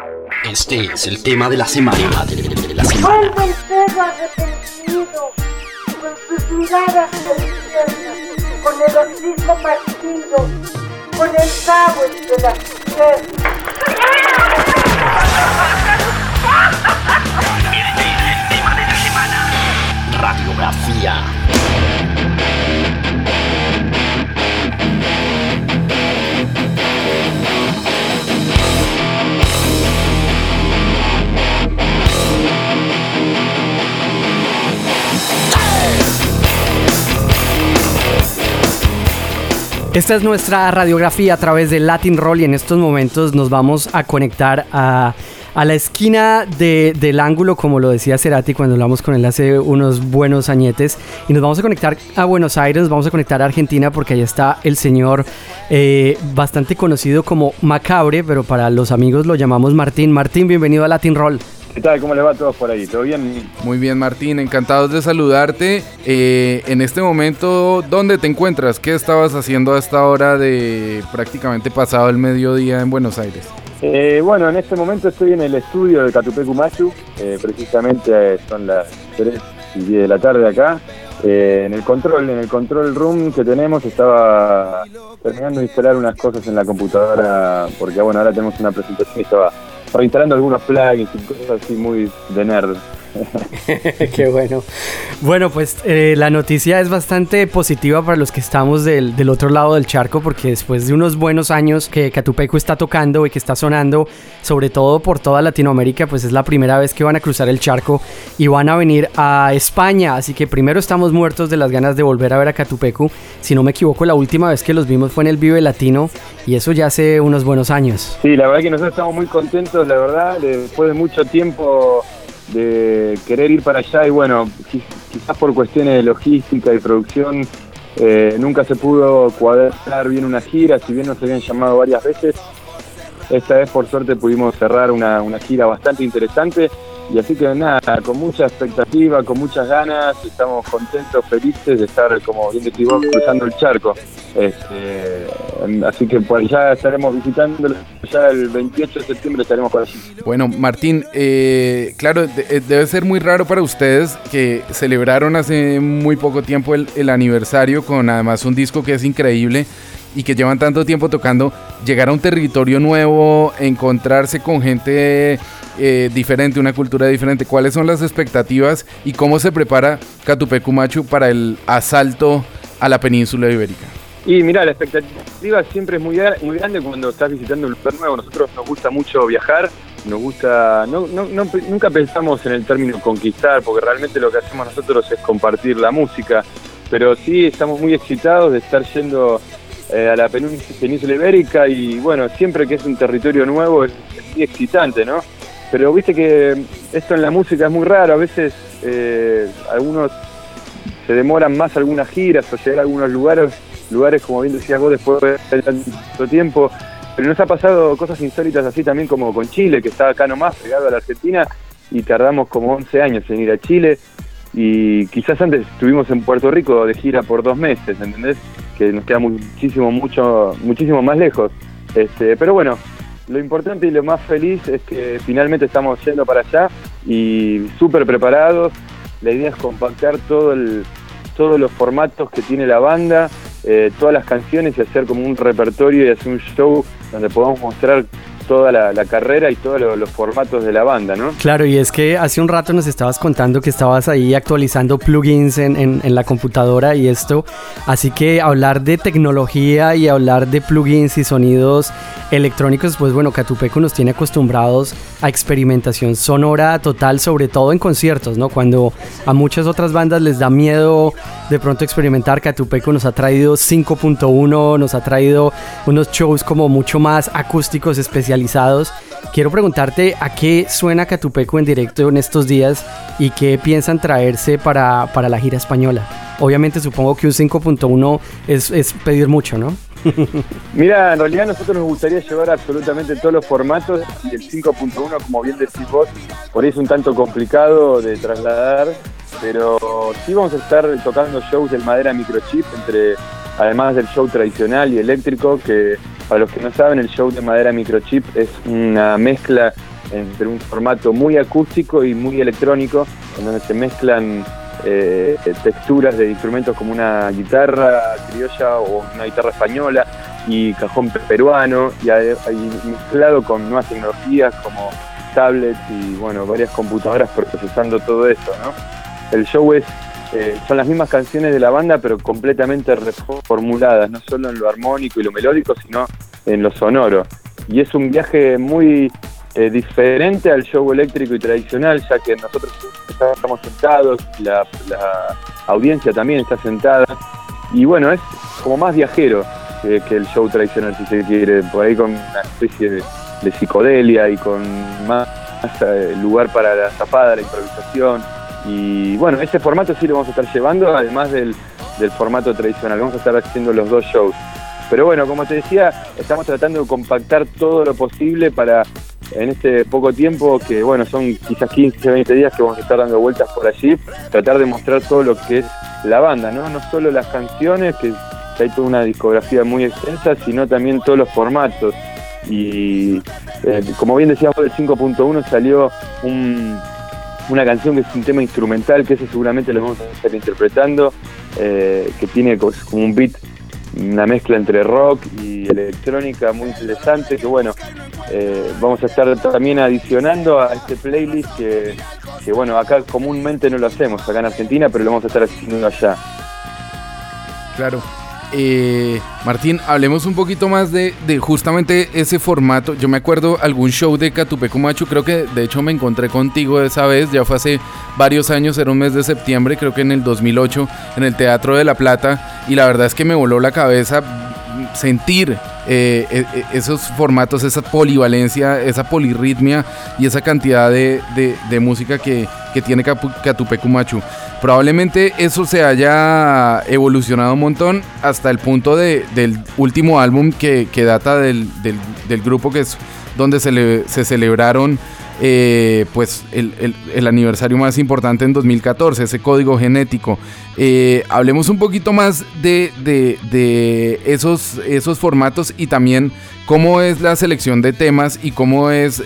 Este es el tema de la semana. Vuelve el perro arrepentido, con sus miradas tiernas, con el hocico partido, con el cabo entre las piernas. Este es el tema de la semana. Radiografía. Esta es nuestra radiografía a través de Latin Roll y en estos momentos nos vamos a conectar a la esquina del ángulo, como lo decía Cerati cuando hablamos con él hace unos buenos añetes, y nos vamos a conectar a Buenos Aires, nos vamos a conectar a Argentina porque ahí está el señor bastante conocido como Macabre, pero para los amigos lo llamamos Martín. Martín, bienvenido a Latin Roll. ¿Qué tal? ¿Cómo le va a todos por ahí? ¿Todo bien? Muy bien, Martín, encantados de saludarte. En este momento, ¿dónde te encuentras? ¿Qué estabas haciendo a esta hora de prácticamente pasado el mediodía en Buenos Aires? Bueno, en este momento estoy en el estudio de Catupecu Machu, precisamente son las 3:10 de la tarde acá. En el control room que tenemos estaba terminando de instalar unas cosas en la computadora, porque bueno, ahora tenemos una presentación y estaba instalando algunos plugins y cosas así muy de nerd. Qué bueno. Bueno, pues la noticia es bastante positiva para los que estamos del otro lado del charco, porque después de unos buenos años que Catupecu está tocando y que está sonando, sobre todo por toda Latinoamérica, pues es la primera vez que van a cruzar el charco y van a venir a España. Así que primero estamos muertos de las ganas de volver a ver a Catupecu. Si no me equivoco, la última vez que los vimos fue en el Vive Latino y eso ya hace unos buenos años. Sí, la verdad que nosotros estamos muy contentos, la verdad, después de mucho tiempo de querer ir para allá y bueno, quizás por cuestiones de logística y producción nunca se pudo cuadrar bien una gira, si bien nos habían llamado varias veces. Esta vez por suerte pudimos cerrar una gira bastante interesante y así que nada, con mucha expectativa, con muchas ganas, estamos contentos, felices de estar, como bien decís vos, cruzando el charco. Así que por allá estaremos visitándolo, ya el 28 de septiembre estaremos por allí. Bueno, Martín, claro, debe ser muy raro para ustedes que celebraron hace muy poco tiempo el aniversario con además un disco que es increíble y que llevan tanto tiempo tocando, llegar a un territorio nuevo, encontrarse con gente diferente, una cultura diferente. ¿Cuáles son las expectativas y cómo se prepara Catupecu Machu para el asalto a la península ibérica? Y mira, la expectativa siempre es muy grande cuando estás visitando un lugar nuevo. Nosotros nos gusta mucho viajar, nos gusta, nunca pensamos en el término conquistar, porque realmente lo que hacemos nosotros es compartir la música, pero sí estamos muy excitados de estar yendo a la península ibérica y bueno, siempre que es un territorio nuevo es muy excitante, ¿no? Pero viste que esto en la música es muy raro, a veces algunos se demoran más algunas giras o llegar a algunos lugares como bien decías vos después de tanto tiempo, pero nos ha pasado cosas insólitas así también como con Chile, que está acá nomás pegado a la Argentina y tardamos como 11 años en ir a Chile y quizás antes estuvimos en Puerto Rico de gira por 2 meses, ¿entendés? Que nos queda muchísimo más lejos, pero bueno, lo importante y lo más feliz es que finalmente estamos yendo para allá y súper preparados. La idea es compactar todos los formatos que tiene la banda, todas las canciones y hacer como un repertorio y hacer un show donde podamos mostrar toda la carrera y todos los formatos de la banda, ¿no? Claro, y es que hace un rato nos estabas contando que estabas ahí actualizando plugins en la computadora y esto, así que hablar de tecnología y hablar de plugins y sonidos electrónicos, pues bueno, Catupecu nos tiene acostumbrados a experimentación sonora total, sobre todo en conciertos, ¿no? Cuando a muchas otras bandas les da miedo de pronto experimentar, Catupecu nos ha traído 5.1, nos ha traído unos shows como mucho más acústicos, especializados. Quiero preguntarte a qué suena Catupecu en directo en estos días y qué piensan traerse para la gira española. Obviamente supongo que un 5.1 es pedir mucho, ¿no? Mira, en realidad a nosotros nos gustaría llevar absolutamente todos los formatos y el 5.1, como bien decís vos, por ahí es un tanto complicado de trasladar, pero sí vamos a estar tocando shows del Madera Microchip, además del show tradicional y eléctrico, que para los que no saben, el show de Madera Microchip es una mezcla entre un formato muy acústico y muy electrónico, en donde se mezclan texturas de instrumentos como una guitarra criolla o una guitarra española y cajón peruano, y mezclado con nuevas tecnologías como tablets y bueno, varias computadoras procesando todo eso, ¿no? El show son las mismas canciones de la banda, pero completamente reformuladas, no solo en lo armónico y lo melódico, sino en lo sonoro. Y es un viaje muy diferente al show eléctrico y tradicional, ya que nosotros estamos sentados, la audiencia también está sentada, y bueno, es como más viajero que el show tradicional, si se quiere, por ahí con una especie de psicodelia y con más lugar para la zapada, la improvisación. Y bueno, ese formato sí lo vamos a estar llevando, además del formato tradicional. Vamos a estar haciendo los 2 shows. Pero bueno, como te decía, estamos tratando de compactar todo lo posible para, en este poco tiempo, que bueno, son quizás 15, 20 días que vamos a estar dando vueltas por allí, tratar de mostrar todo lo que es la banda, ¿no? No solo las canciones, que hay toda una discografía muy extensa, sino también todos los formatos. Y como bien decías vos, del 5.1 salió una canción que es un tema instrumental, que ese seguramente lo vamos a estar interpretando, que tiene como un beat, una mezcla entre rock y electrónica muy interesante, que bueno, vamos a estar también adicionando a este playlist que bueno, acá comúnmente no lo hacemos acá en Argentina, pero lo vamos a estar haciendo allá. Claro. Martín, hablemos un poquito más de justamente ese formato. Yo me acuerdo algún show de Catupecu Machu, creo que de hecho me encontré contigo esa vez, ya fue hace varios años, era un mes de septiembre, creo que en el 2008, en el Teatro de La Plata, y la verdad es que me voló la cabeza sentir esos formatos, esa polivalencia, esa polirritmia y esa cantidad de música que tiene Catupecu Machu. Probablemente eso se haya evolucionado un montón hasta el punto del último álbum que data del grupo, que es donde se celebraron pues el aniversario más importante en 2014, ese Código Genético. Hablemos un poquito más de esos formatos y también cómo es la selección de temas y cómo es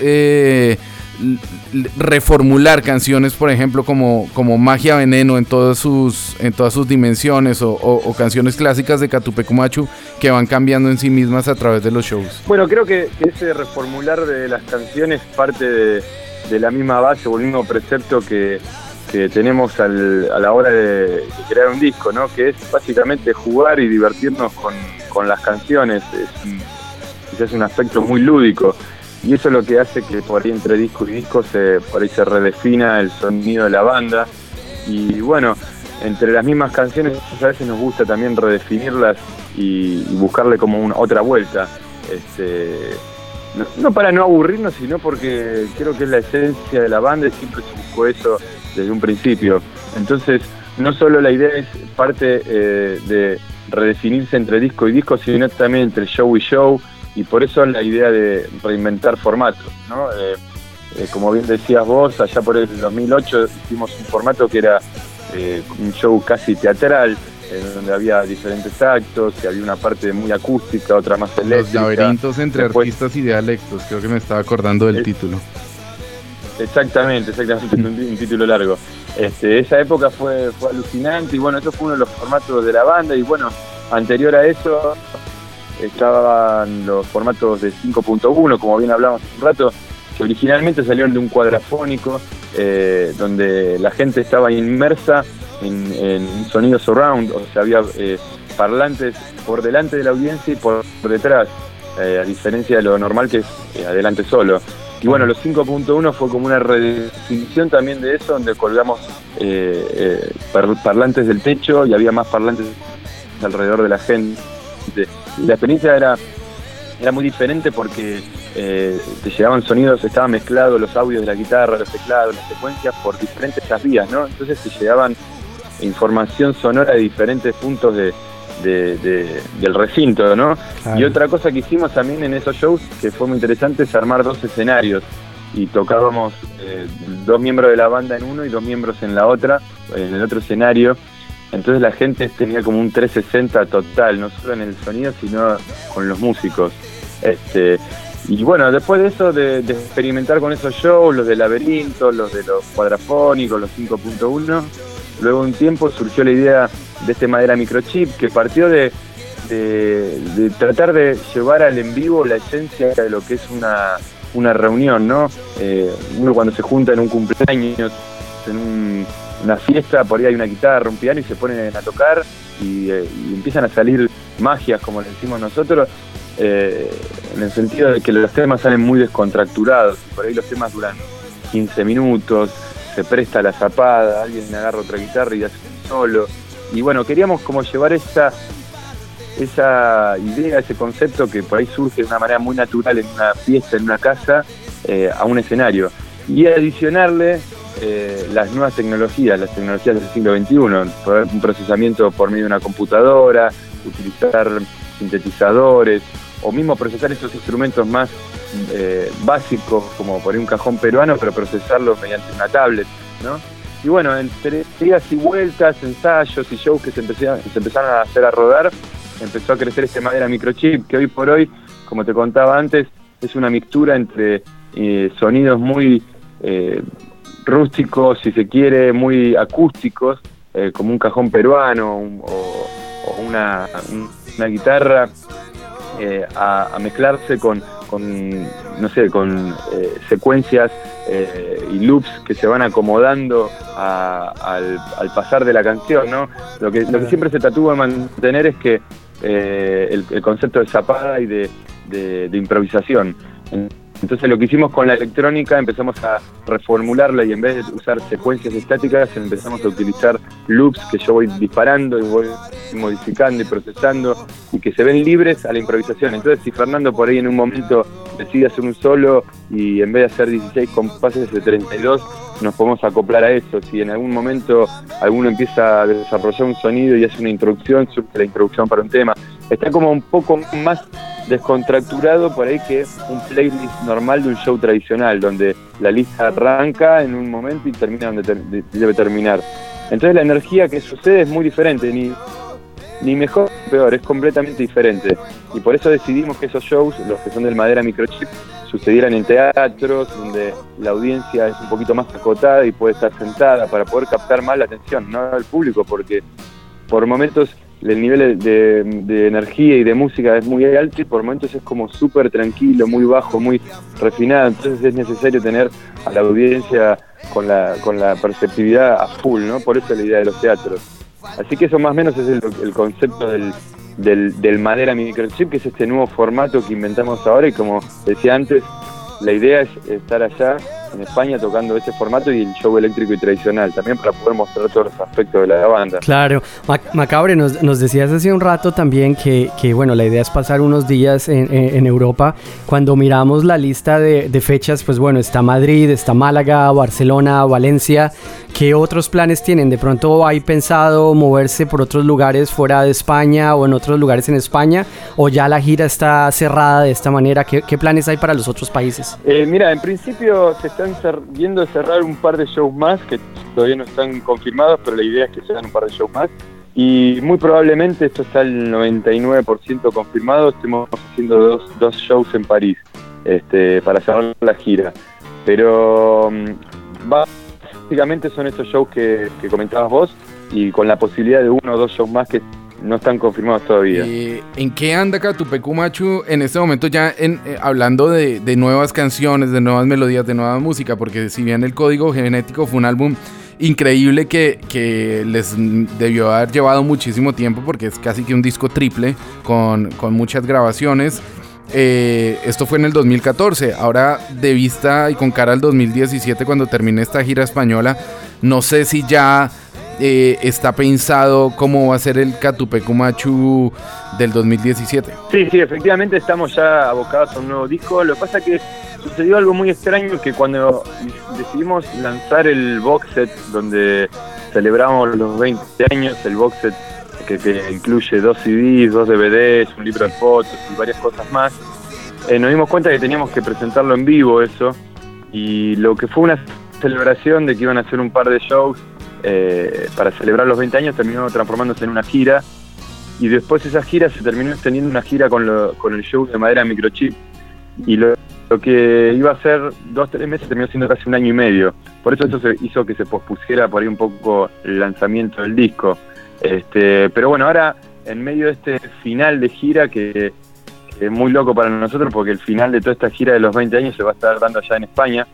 reformular canciones, por ejemplo, como Magia Veneno en todas sus dimensiones, o canciones clásicas de Catupecu Machu que van cambiando en sí mismas a través de los shows. Bueno, creo que ese reformular de las canciones parte de la misma base o el mismo precepto que tenemos a la hora de crear un disco, ¿no? Que es básicamente jugar y divertirnos con las canciones. Quizás un aspecto muy lúdico. Y eso es lo que hace que por ahí entre disco y disco por ahí se redefina el sonido de la banda. Y bueno, entre las mismas canciones a veces nos gusta también redefinirlas y buscarle como otra vuelta. No para no aburrirnos, sino porque creo que es la esencia de la banda y siempre se buscó eso desde un principio. Entonces, no solo la idea es parte de redefinirse entre disco y disco, sino también entre show y show. Y por eso la idea de reinventar formatos, ¿no? Como bien decías vos, allá por el 2008 hicimos un formato que era un show casi teatral, donde había diferentes actos, y había una parte muy acústica, otra más eléctrica. Los laberintos entre artistas y dialectos, creo que me estaba acordando del título. Exactamente, un título largo. Esa época fue alucinante, y bueno, eso fue uno de los formatos de la banda, y bueno, anterior a eso estaban los formatos de 5.1, como bien hablamos hace un rato, que originalmente salieron de un cuadrafónico, donde la gente estaba inmersa en un sonido surround, o sea, había parlantes por delante de la audiencia y por detrás, a diferencia de lo normal que es adelante solo. Y bueno, los 5.1 fue como una redefinición también de eso, donde colgamos parlantes del techo y había más parlantes alrededor de la gente. La experiencia era muy diferente porque te llegaban sonidos, estaban mezclados los audios de la guitarra, los teclados, las secuencias por diferentes vías, ¿no? Entonces te llegaban información sonora de diferentes puntos del recinto, ¿no? Claro. Y otra cosa que hicimos también en esos shows, que fue muy interesante, es armar 2 escenarios, y tocábamos 2 miembros de la banda en uno y 2 miembros en la otra, en el otro escenario. Entonces la gente tenía como un 360 total, no solo en el sonido, sino con los músicos. Y bueno, después de eso, de experimentar con esos shows, los de laberinto, los de los cuadrafónicos, los 5.1, luego de un tiempo surgió la idea de este Madera Microchip, que partió de tratar de llevar al en vivo la esencia de lo que es una reunión, ¿no? Uno cuando se junta en un cumpleaños, en una fiesta, por ahí hay una guitarra, un piano y se ponen a tocar y empiezan a salir magias, como le decimos nosotros, en el sentido de que los temas salen muy descontracturados, por ahí los temas duran 15 minutos, se presta la zapada, alguien agarra otra guitarra y hace un solo, y bueno, queríamos como llevar esa idea, ese concepto que por ahí surge de una manera muy natural en una fiesta, en una casa, a un escenario, y adicionarle las nuevas tecnologías, las tecnologías del siglo XXI, un procesamiento por medio de una computadora, utilizar sintetizadores, o mismo procesar esos instrumentos más básicos, como por ahí un cajón peruano, pero procesarlos mediante una tablet, ¿no? Y bueno, entre idas y vueltas, ensayos y shows que se empezaron a hacer a rodar, empezó a crecer este Madera Microchip, que hoy por hoy, como te contaba antes, es una mixtura entre sonidos muy rústicos, si se quiere, muy acústicos, como un cajón peruano o una guitarra, a mezclarse con secuencias y loops que se van acomodando al pasar de la canción, ¿no? Lo que siempre se trató de mantener es que el concepto de zapada y de improvisación. Entonces lo que hicimos con la electrónica, empezamos a reformularla y en vez de usar secuencias estáticas empezamos a utilizar loops que yo voy disparando y voy modificando y procesando y que se ven libres a la improvisación. Entonces si Fernando por ahí en un momento decide hacer un solo y en vez de hacer 16 compases de 32 nos podemos acoplar a eso. Si en algún momento alguno empieza a desarrollar un sonido y hace una introducción, surge la introducción para un tema. Está como un poco más descontracturado por ahí que un playlist normal de un show tradicional, donde la lista arranca en un momento y termina donde debe terminar. Entonces la energía que sucede es muy diferente, ni mejor ni peor, es completamente diferente. Y por eso decidimos que esos shows, los que son del Madera Microchip, sucedieran en teatros, donde la audiencia es un poquito más acotada y puede estar sentada para poder captar más la atención, no al público, porque por momentos el nivel de energía y de música es muy alto y por momentos es como súper tranquilo, muy bajo, muy refinado. Entonces es necesario tener a la audiencia con la perceptividad a full, ¿no? Por eso la idea de los teatros. Así que eso más o menos es el concepto del Madera Microchip, que es este nuevo formato que inventamos ahora, y como decía antes, la idea es estar allá en España tocando ese formato y el show eléctrico y tradicional, también para poder mostrar todos los aspectos de la banda. Claro, Macabre, nos decías hace un rato también que bueno, la idea es pasar unos días en Europa. Cuando miramos la lista de fechas, pues bueno, está Madrid, está Málaga, Barcelona, Valencia. ¿Qué otros planes tienen? ¿De pronto hay pensado moverse por otros lugares fuera de España o en otros lugares en España? ¿O ya la gira está cerrada de esta manera? ¿Qué planes hay para los otros países? Mira, en principio se están viendo cerrar un par de shows más que todavía no están confirmados, pero la idea es que se hagan un par de shows más. Y muy probablemente, esto está al 99% confirmado, estemos haciendo dos shows en París para cerrar la gira. Pero básicamente son estos shows que comentabas vos, y con la posibilidad de uno o dos shows más que no están confirmados todavía. ¿En qué anda Catupecu Machu en este momento ya hablando de nuevas canciones, de nuevas melodías, de nueva música? Porque si bien El Código Genético fue un álbum increíble que les debió haber llevado muchísimo tiempo, porque es casi que un disco triple con muchas grabaciones. Esto fue en el 2014. Ahora, de vista y con cara al 2017, cuando termine esta gira española, no sé si ya está pensado cómo va a ser el Catupecu Machu del 2017. Sí, efectivamente estamos ya abocados a un nuevo disco. Lo que pasa es que sucedió algo muy extraño, que cuando decidimos lanzar el box set donde celebramos los 20 años, el box set que incluye 2 CDs, 2 DVDs, un libro de fotos y varias cosas más, nos dimos cuenta que teníamos que presentarlo en vivo eso, y lo que fue una celebración de que iban a hacer un par de shows para celebrar los 20 años terminó transformándose en una gira, y después esa gira se terminó extendiendo una gira con el show de Madera Microchip, y lo que iba a ser 2-3 meses terminó siendo casi 1 año y medio. Por eso hizo que se pospusiera por ahí un poco el lanzamiento del disco. Pero bueno, ahora en medio de este final de gira que es muy loco para nosotros, porque el final de toda esta gira de los 20 años se va a estar dando allá en España.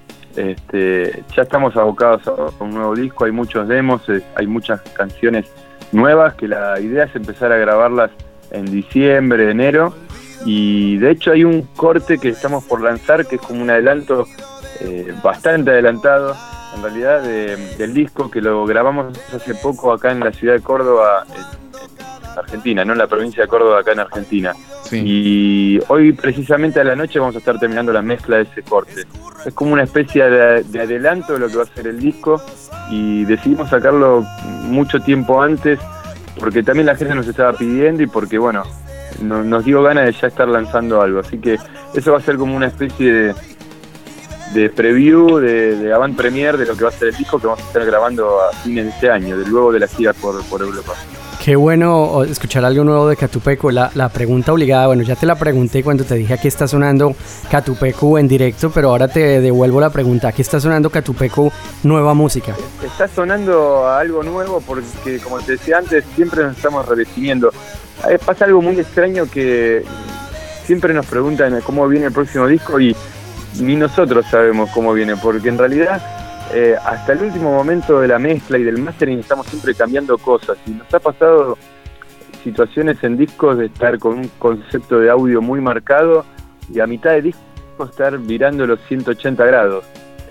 Ya estamos abocados a un nuevo disco, hay muchos demos, hay muchas canciones nuevas, que la idea es empezar a grabarlas en diciembre, enero, y de hecho hay un corte que estamos por lanzar que es como un adelanto bastante adelantado en realidad del disco, que lo grabamos hace poco acá en la ciudad de Córdoba, en Argentina, ¿no? En la provincia de Córdoba, acá en Argentina. Sí. Y hoy precisamente a la noche vamos a estar terminando la mezcla de ese corte. Es como una especie de adelanto de lo que va a ser el disco, y decidimos sacarlo mucho tiempo antes porque también la gente nos estaba pidiendo y porque bueno, nos dio ganas de ya estar lanzando algo, así que eso va a ser como una especie de preview, de avant premiere de lo que va a ser el disco que vamos a estar grabando a fines de este año, luego de la gira por Europa. Qué bueno escuchar algo nuevo de Catupecu. La pregunta obligada, bueno, ya te la pregunté cuando te dije aquí está sonando Catupecu en directo, pero ahora te devuelvo la pregunta. Aquí está sonando Catupecu nueva música. Está sonando algo nuevo porque, como te decía antes, siempre nos estamos redefiniendo. Pasa algo muy extraño que siempre nos preguntan cómo viene el próximo disco y ni nosotros sabemos cómo viene, porque en realidad hasta el último momento de la mezcla y del mastering estamos siempre cambiando cosas, y nos ha pasado situaciones en discos de estar con un concepto de audio muy marcado y a mitad de disco estar virando los 180 grados.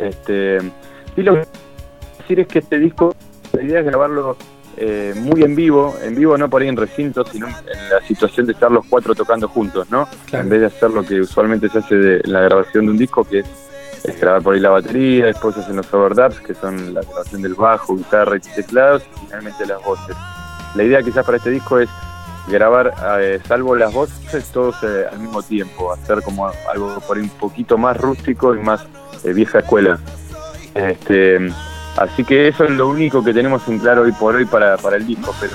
Y lo que quiero decir es que este disco, la idea es grabarlo muy en vivo no por ahí en recinto, sino en la situación de estar los 4 tocando juntos, ¿no? Claro. En vez de hacer lo que usualmente se hace en la grabación de un disco, que es grabar por ahí la batería, después hacen los overdubs, que son la grabación del bajo, guitarra y teclados, y finalmente las voces. La idea quizás para este disco es grabar, salvo las voces, todos al mismo tiempo, hacer como algo por ahí un poquito más rústico y más vieja escuela. Así que eso es lo único que tenemos en claro hoy por hoy para el disco, pero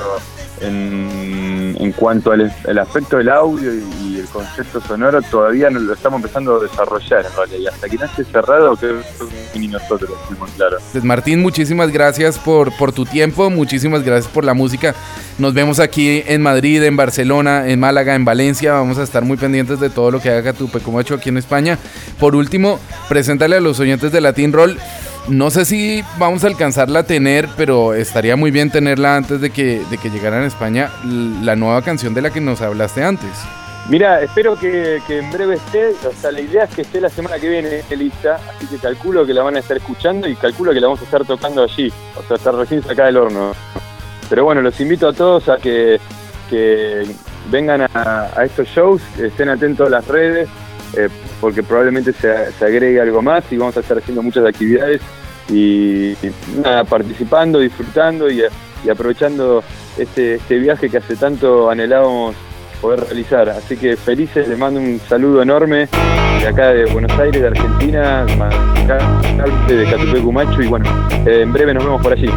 en cuanto al aspecto del audio y el concepto sonoro, todavía no lo estamos empezando a desarrollar en realidad, y hasta que no esté cerrado, creo que ni nosotros lo tenemos claro. Pues Martín, muchísimas gracias por tu tiempo, muchísimas gracias por la música. Nos vemos aquí en Madrid, en Barcelona, en Málaga, en Valencia. Vamos a estar muy pendientes de todo lo que haga Catupecu Macho aquí en España. Por último, preséntale a los oyentes de Latin Roll. No sé si vamos a alcanzarla a tener, pero estaría muy bien tenerla antes de que llegara a España, la nueva canción de la que nos hablaste antes. Mira, espero que en breve esté, o sea, la idea es que esté la semana que viene lista, así que calculo que la van a estar escuchando y calculo que la vamos a estar tocando allí, o sea, está recién sacada del horno. Pero bueno, los invito a todos a que vengan a estos shows, que estén atentos a las redes, porque probablemente se agregue algo más y vamos a estar haciendo muchas actividades y nada, participando, disfrutando y aprovechando este viaje que hace tanto anhelábamos poder realizar. Así que felices, les mando un saludo enorme de acá de Buenos Aires, de Argentina, de Catupecu Macho, y bueno, en breve nos vemos por allí.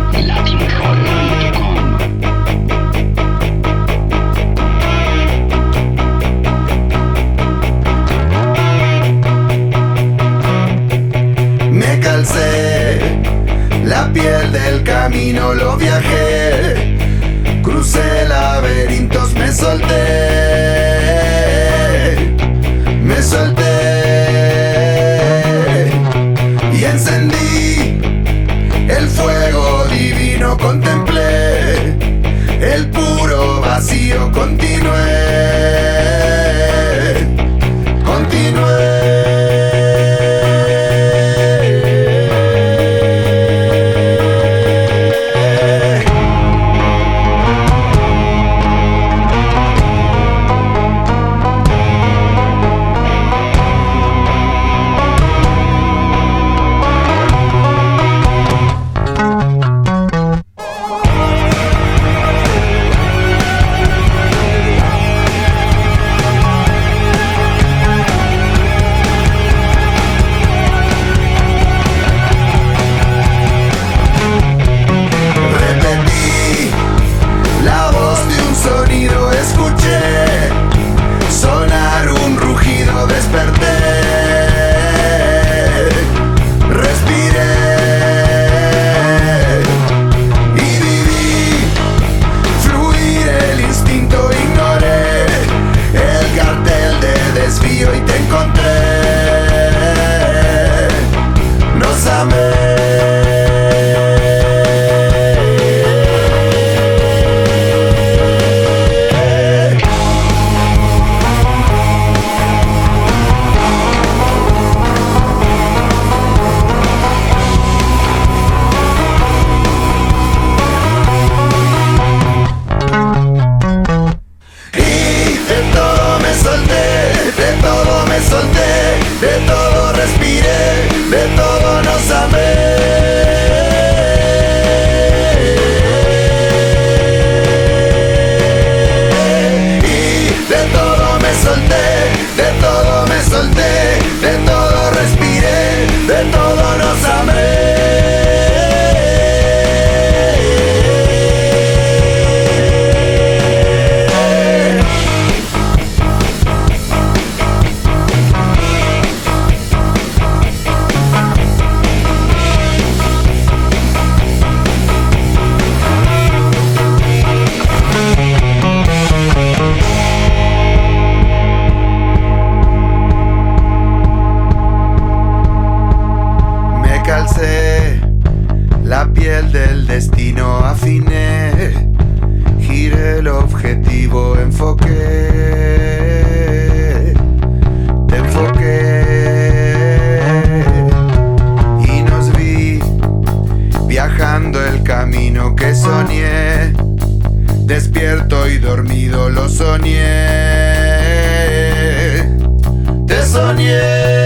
Me calcé la piel del camino, lo viajé, crucé laberintos, me solté y encendí el fuego divino, contemplé el puro vacío, continué. los amé. La piel del destino afiné, giré el objetivo, enfoqué, te enfoqué y nos vi viajando el camino que soñé, despierto y dormido lo soñé, te soñé.